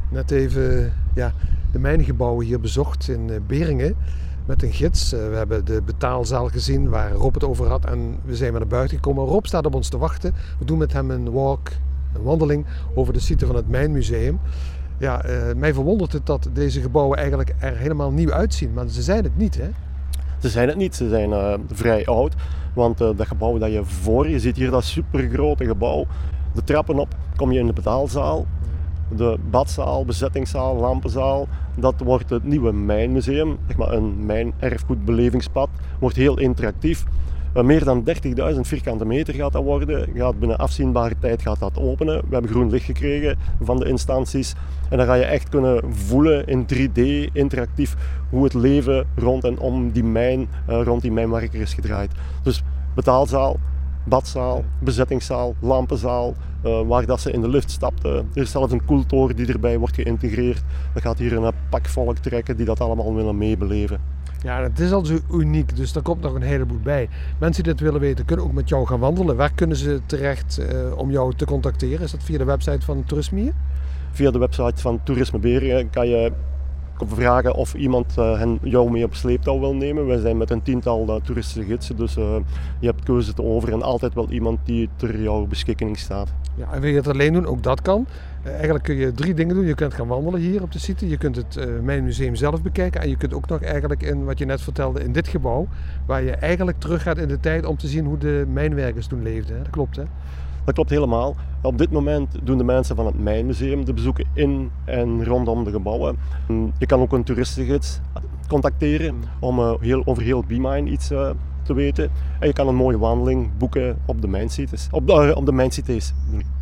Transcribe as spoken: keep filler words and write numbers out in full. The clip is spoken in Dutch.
Net even ja, de mijngebouwen hier bezocht in Beringen met een gids. We hebben de betaalzaal gezien waar Rob het over had en we zijn weer naar buiten gekomen. Rob staat op ons te wachten. We doen met hem een walk, een wandeling over de site van het Mijnmuseum. Ja, uh, mij verwondert het dat deze gebouwen eigenlijk er helemaal nieuw uitzien, maar ze zijn het niet, hè? Ze zijn het niet, ze zijn uh, vrij oud, want uh, dat gebouw dat je voor je ziet hier, dat supergrote gebouw, de trappen op, kom je in de betaalzaal, de badzaal, bezettingszaal, lampenzaal, dat wordt het nieuwe mijnmuseum, zeg maar een mijnerfgoedbelevingspad, wordt heel interactief. Uh, meer dan dertigduizend vierkante meter gaat dat worden, gaat binnen afzienbare tijd gaat dat openen. We hebben groen licht gekregen van de instanties en dan ga je echt kunnen voelen in drie D, interactief, hoe het leven rond en om die mijn, uh, rond die mijnwerker is gedraaid. Dus betaalzaal, badzaal, bezettingszaal, lampenzaal, uh, waar dat ze in de lift stapten. Er is zelfs een koeltoren die erbij wordt geïntegreerd. Dat gaat hier een pak volk trekken die dat allemaal willen meebeleven. Ja, het is al zo uniek, dus daar komt nog een heleboel bij. Mensen die dit willen weten, kunnen ook met jou gaan wandelen. Waar kunnen ze terecht uh, om jou te contacteren? Is dat via de website van Toerisme hier? Via de website van Toerisme Beringen kan je vragen of iemand uh, hen, jou mee op sleeptouw wil nemen. Wij zijn met een tiental uh, toeristische gidsen, dus uh, je hebt keuze te over en altijd wel iemand die ter jouw beschikking staat. Ja, en wil je het alleen doen? Ook dat kan. Uh, eigenlijk kun je drie dingen doen. Je kunt gaan wandelen hier op de site. Je kunt het uh, Mijnmuseum zelf bekijken. En je kunt ook nog eigenlijk in wat je net vertelde in dit gebouw, waar je eigenlijk terug gaat in de tijd om te zien hoe de mijnwerkers toen leefden. Hè? Dat klopt, hè? Dat klopt helemaal. Op dit moment doen de mensen van het Mijnmuseum de bezoeken in en rondom de gebouwen. Je kan ook een toeristengids contacteren om uh, heel, over heel B-Mine iets uh, te weten. En je kan een mooie wandeling boeken op de mijncites. Op de, uh, op de mijncites.